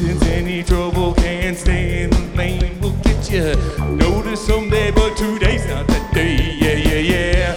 patience, any trouble can't stay in the lane. We'll get you notice someday, but today